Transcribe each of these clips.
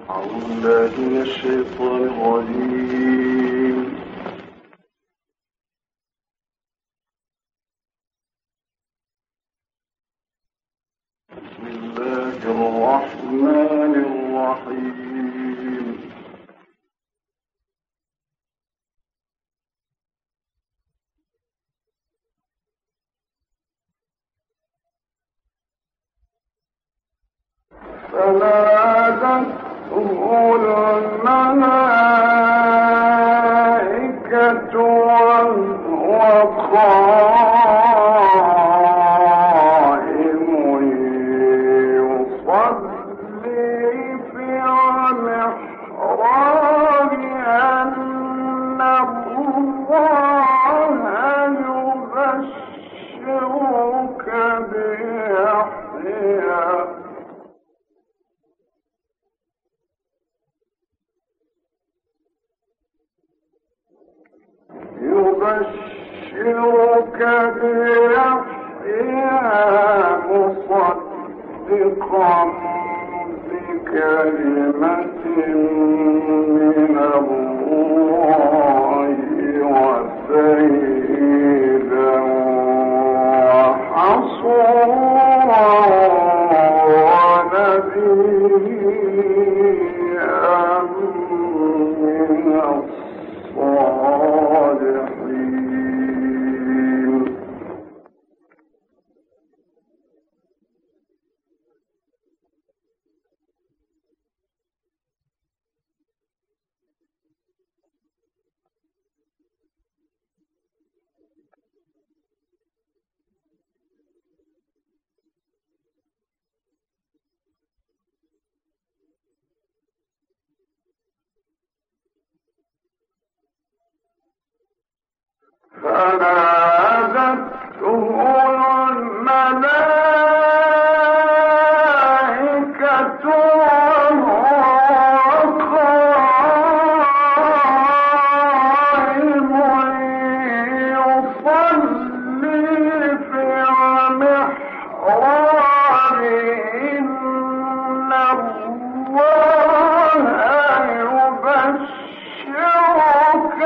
أعوذ بالله من الشيطان الرجيم. بسم الله الرحمن الرحيم. فنادته الملائكة وهو قائم يصلي في المحراب أن الله يبشرك بيحيى مصدقا بكلمة من الله وسيدا وحصورا ونبيا من الصالحين. فنادته الملائكة وهو قائم يصلي في المحراب إن الله يبشرك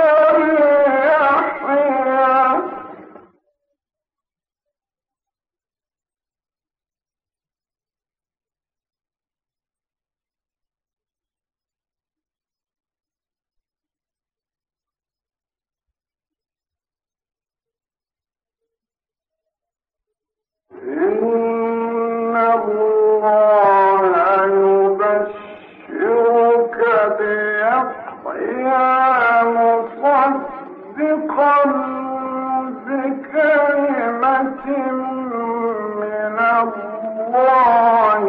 إن الله يبشرك بيحيى مصدقا بكلمة من الله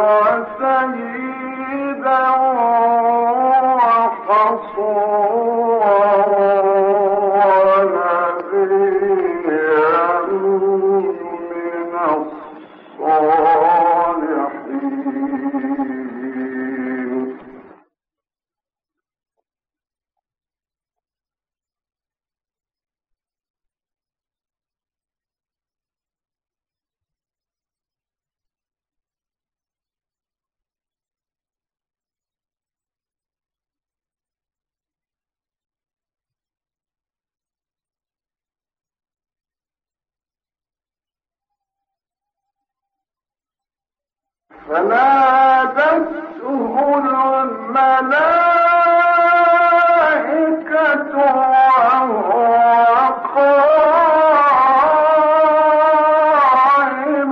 وسيدا وحصورا ونبيا من الصالحين. فنادته الملائكة وهو قائم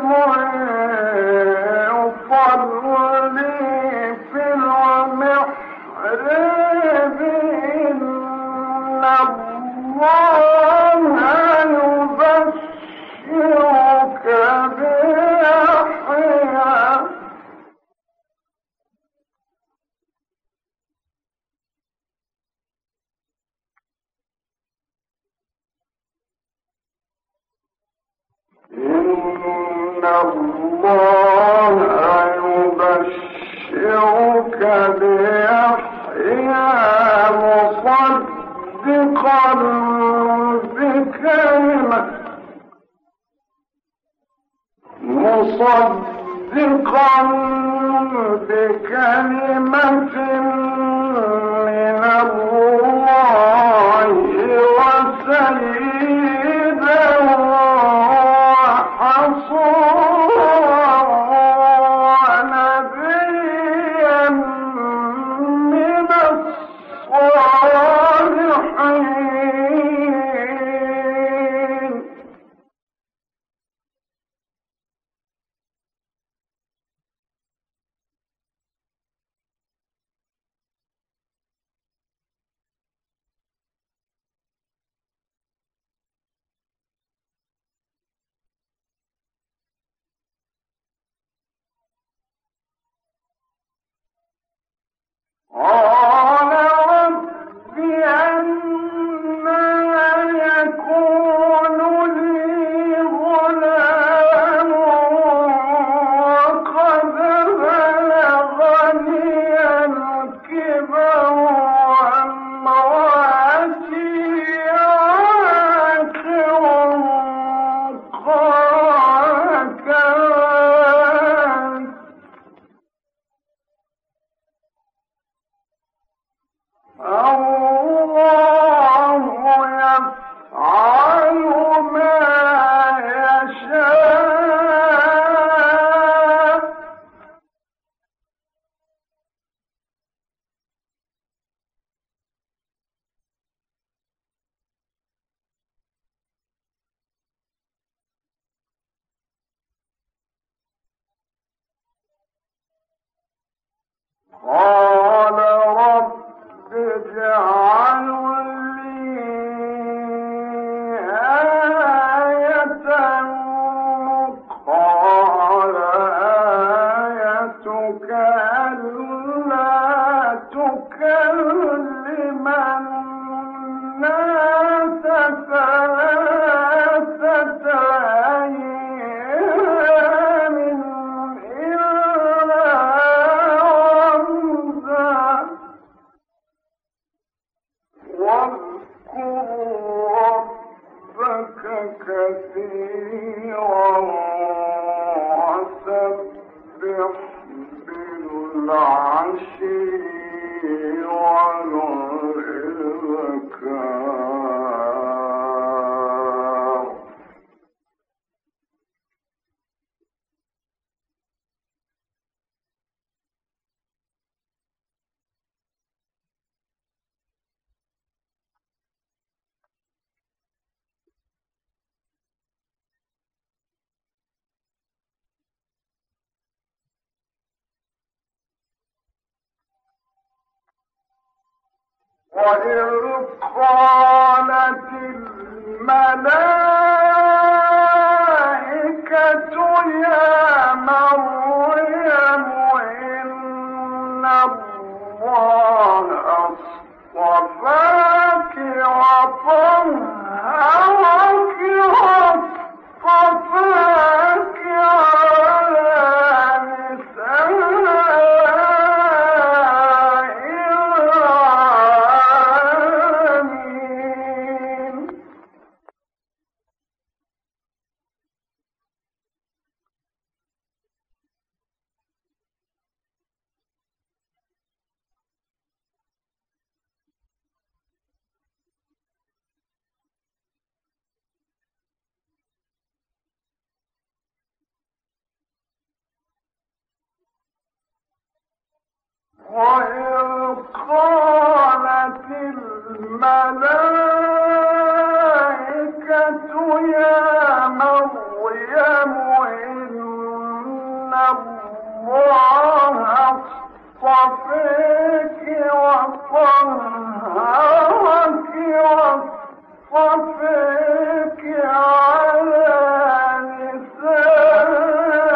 يصلي في المحراب إن الله يبشرك بيحيى إن الله يبشرك بيحيى مصدقا بكلمة ناطقا بكلمة من الله وسيدا وحصورا ونبيا من الصالحين. قال رب أنى يكون لي غلام وقد بلغني الكبر وامرأتي عاقر. قال كذلك الله يفعل ما يشاء. قال رب اجعل لي آية. قال آيتك ألا تكلم الناس ثلاثة أيام إلا رمزا. واذكر ربك كثيرا وسبح بالعشي والإبكار. وإذ قالت الملائكة يا مريم إن الله اصطفاك وطهرك واصطفاك على نساء العالمين. وإذ قالت الملائكة يا مريم إن الله اصطفاك وطهرك واصطفاك على نساء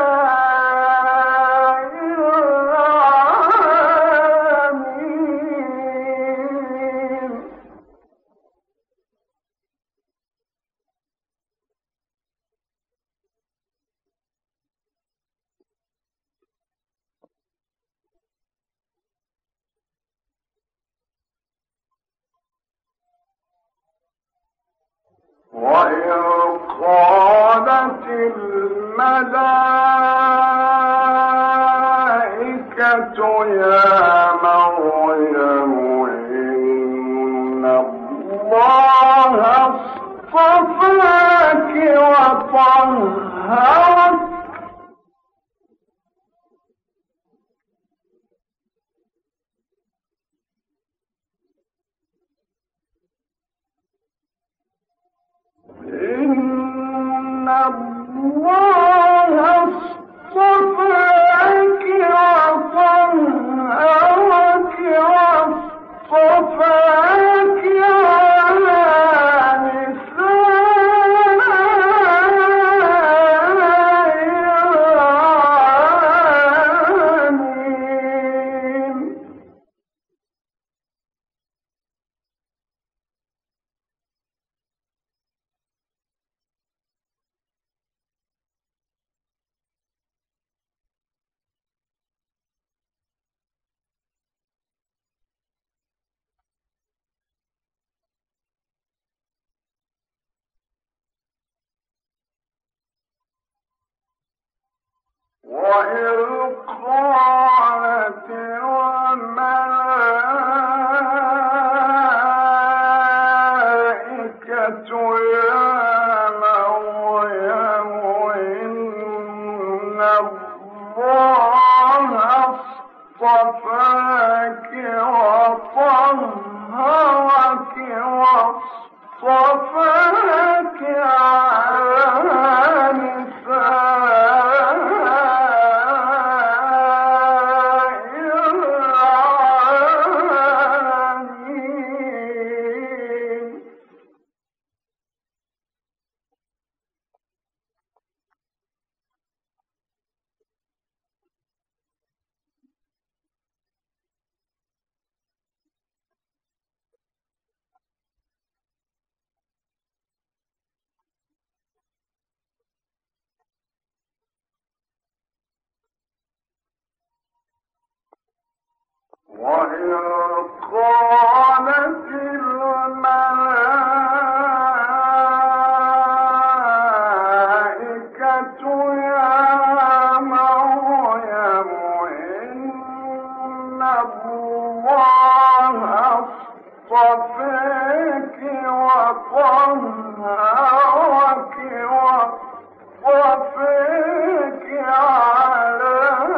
العالمين. وإذ قالت الملائكة يا مريم إن الله اصطفاك وطهرك إن الله اصطفاك وطهرك واصطفاك على نساء العالمين وإذ قالت الملائكة يا مريم إن الله اصطفاك وطهرك واصطفاك على نساء العالمين وإذ قالت الملائكة يا مريم إن الله اصطفاك وطهرك واصطفاك على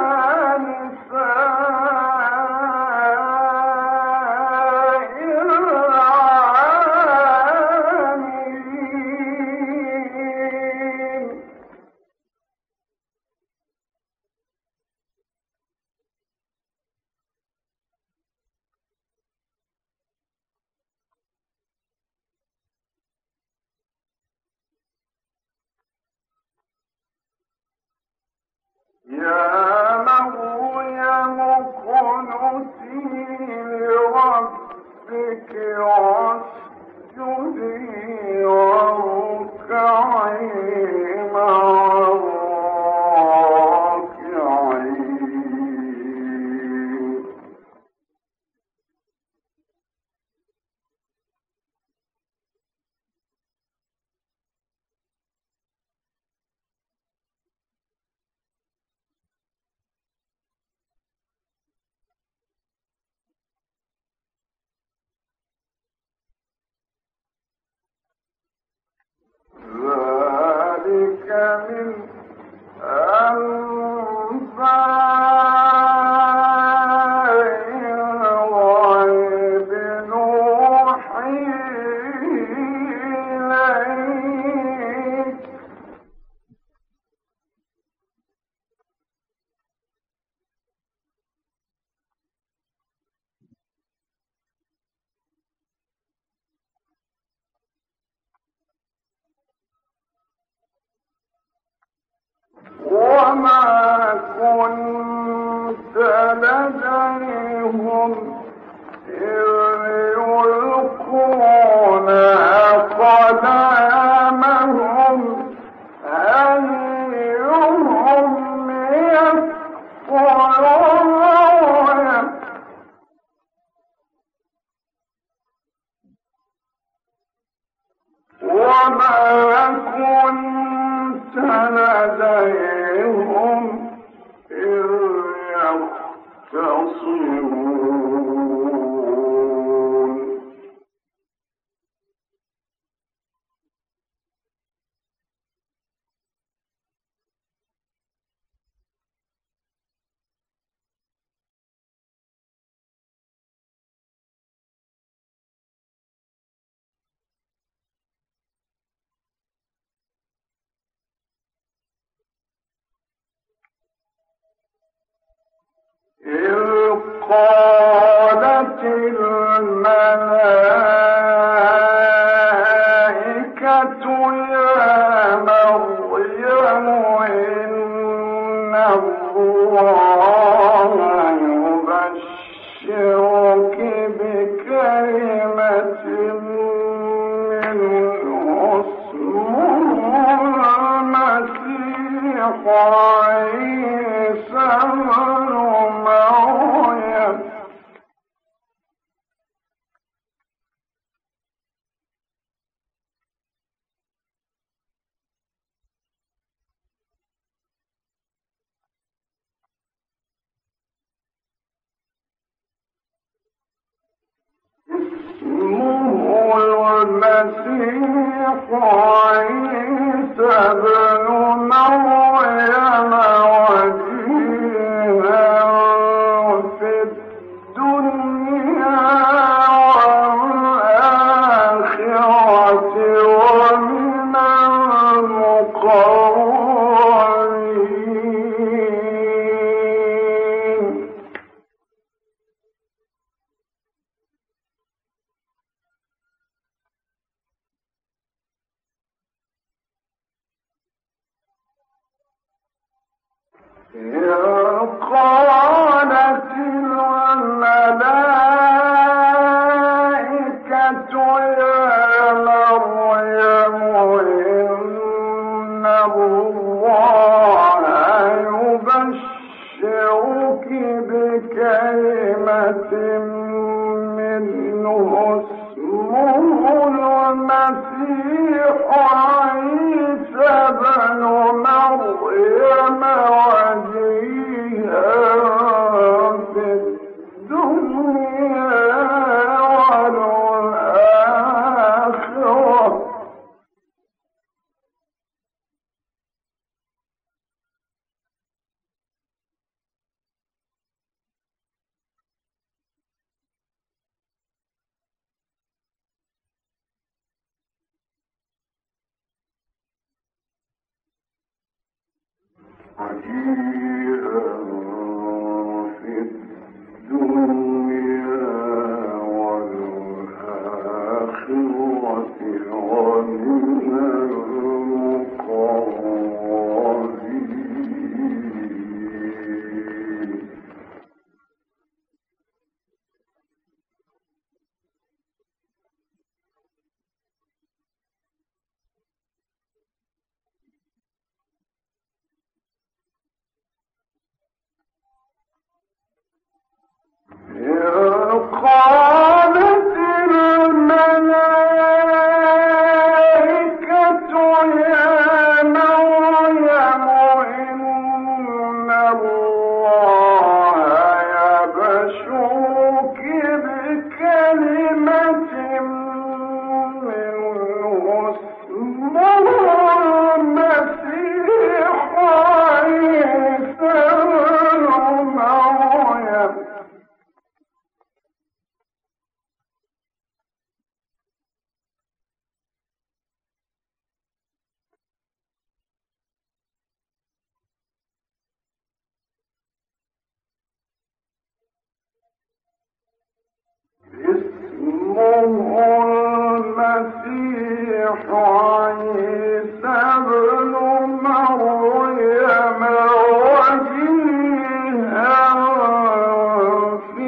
يا مريم اقنتي لربك واسجدي واركعي مع الراكعين ذلك من أنباء الغيب نوحيه إليك وما كنت لديهم إذ يلقون أقلامهم أيهم يكفر وما كنت لديهم إذ إذ قالت الملائكة يا مريم إن الله يبشرك بكلمة منه اسمه المسيح عيسى ابن مريم اسمه المسيح عيسى ابن مريم وجيها في الدنيا والآخرة ومن المقربين قالت الملائكة يا مريم إن الله يبشرك بكلمة منه اسمه المسيح عيسى ابن مريم وجيها في الدنيا والآخرة وجيها في الدنيا والآخرة ومن المقربين قالت الملائكة يا مريم إن الله يبشرك بكلمة منه اسمه المسيح عيسى ابن مريم اسمه المسيح عيسى ابن مريم وجيها في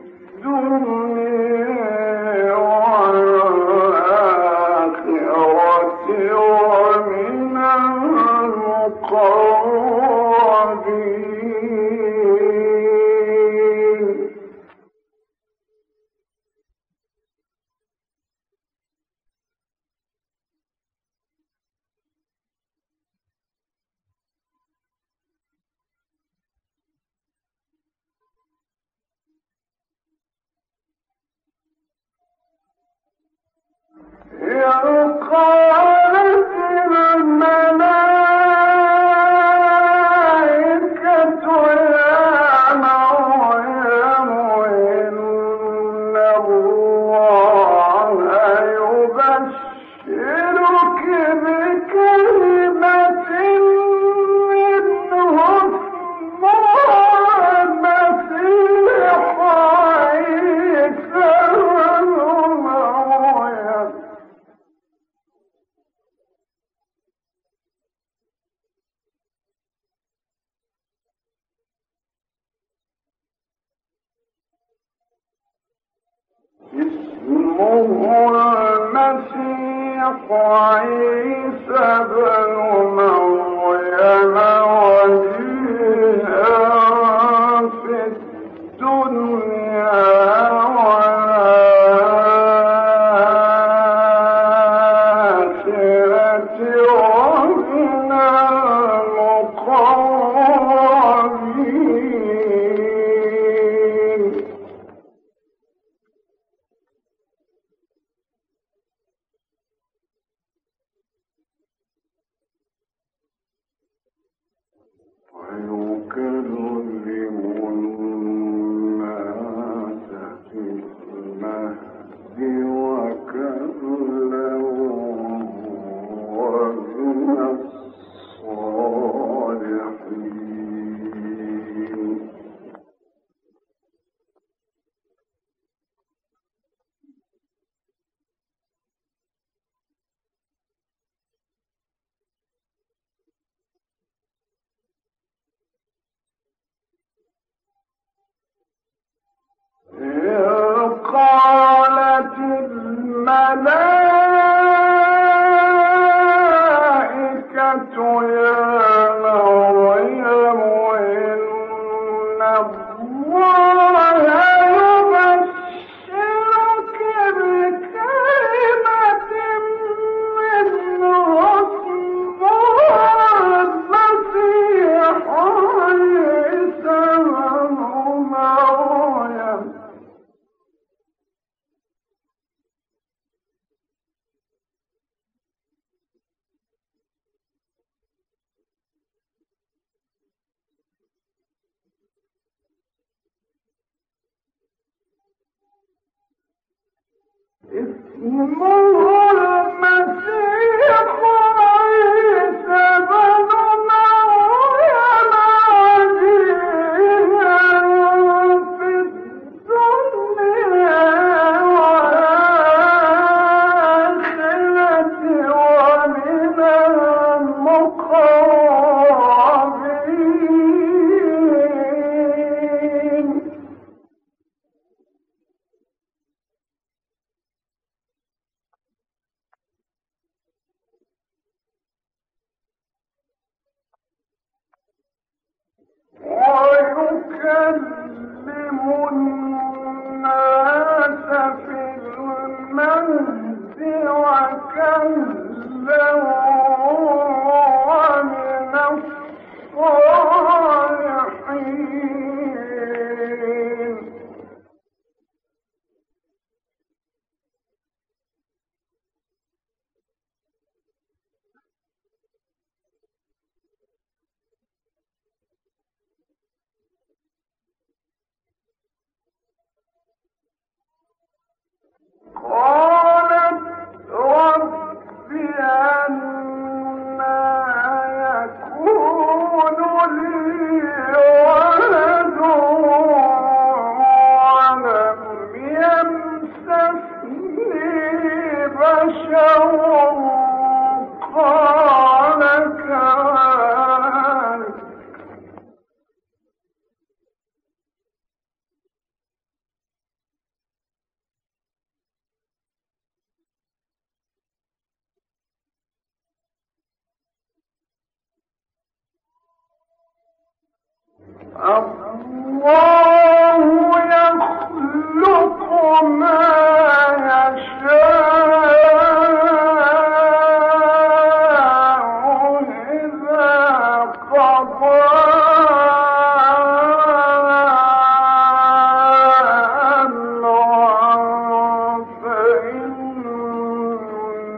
الدنيا والآخرة ومن المقربين قالت الملائكة يا مريم إن الله يبشرك بكلمة منه اسمه المسيح عيسى بن مريم اسمه المسيح عيسى بن مريم عزيزا في الدنيا والآخرة ومن المقربين. ويكلم الناس في المهد وكهلا ومن الصالحين. قالت رب أنى يكون لي ولد ولم يمسسني بشر قال كذلك الله يخلق ما يشاء إذا قضى أمرا فإنما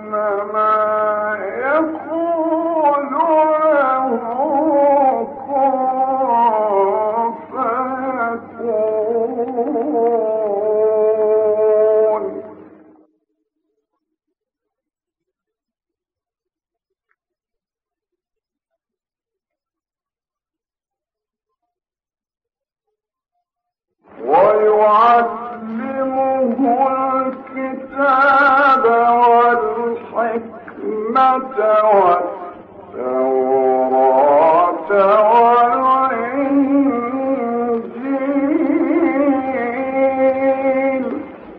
ويعلمه الكتاب والحكمة والتوراة والإنجيل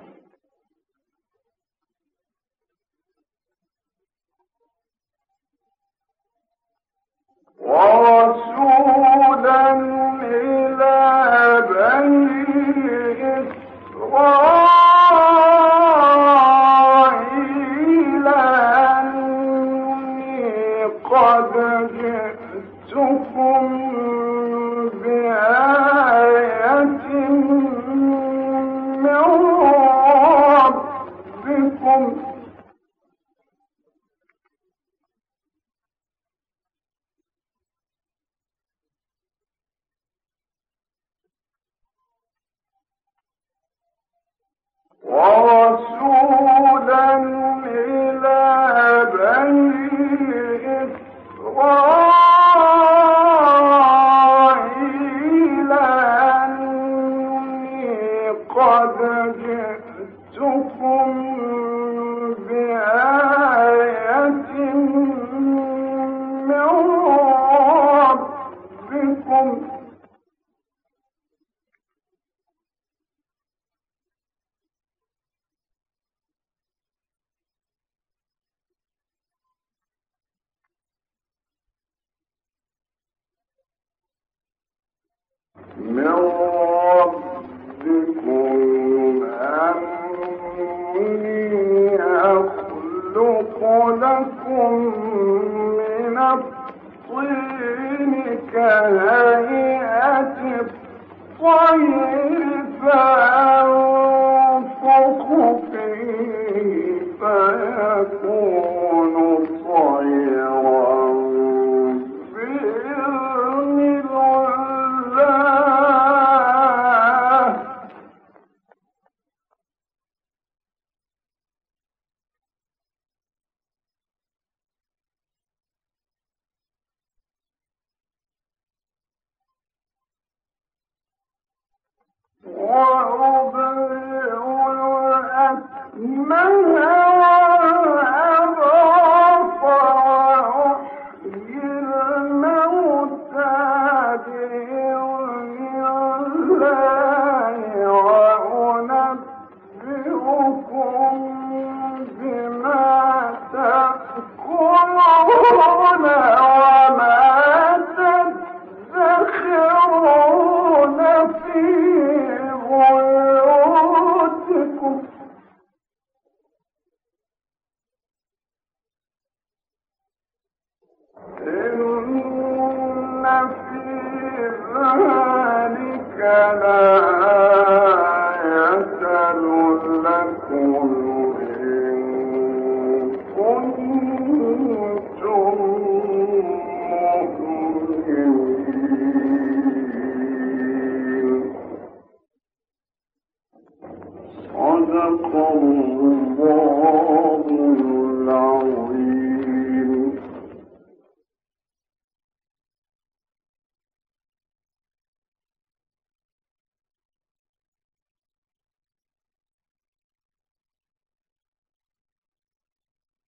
ورسولا إلى بني إسرائيل أني قد جئتكم بآية من ربكم ورسولا إلى بني إسرائيل أني قد جئتكم بآية من ربكم أني أخلق لكم من الطين كهيئة الطير فأنفخ فيه فيكون طيرا بإذن الله وأبرئ الأكمه والأبرص وأحيي الموتى بإذن الله وأنبئكم بما تأكلون وما تدخرون في بيوتكم إن في ذلك لآية لكم إن كنتم مؤمنين صدق الله